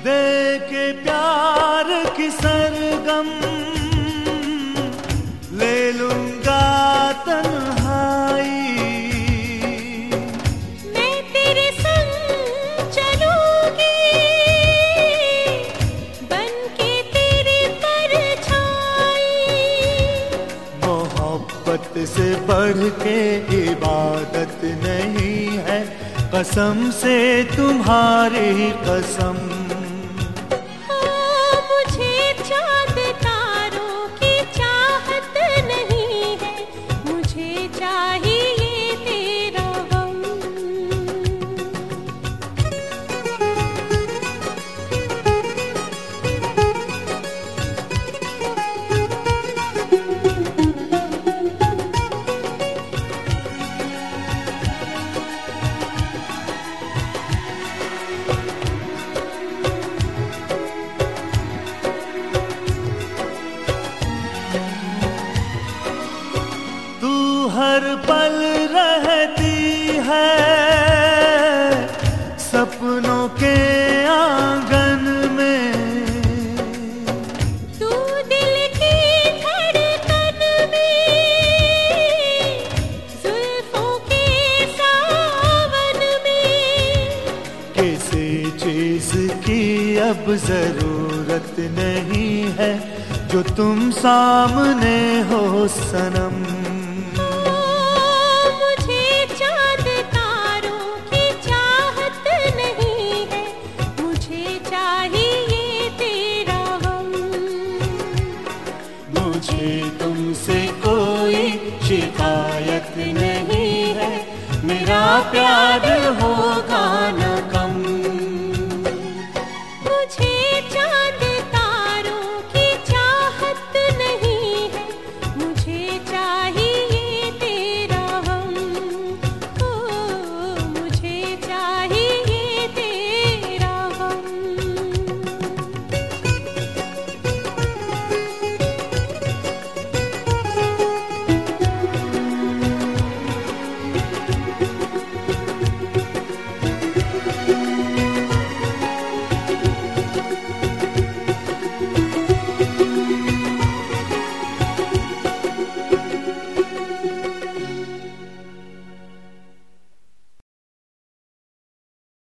दे के प्यार की सरगम ले लूंगा तन्हाई। मैं तेरे संग चलूंगी बन के तेरी परछाई। मोहब्बत से बढ़ के इबादत नहीं है, कसम से तुम्हारी कसम। मुझे चांद तारों की चाहत नहीं है, मुझे चाहिए तेरा गम। हर पल रहती है सपनों के आंगन में, तू दिल की धड़कन में जुल्फों के सावन में। किसी चीज की अब जरूरत नहीं है, जो तुम सामने हो सनम। मुझे तुमसे कोई शिकायत नहीं है, मेरा प्यार होगा न कम। मुझे चांद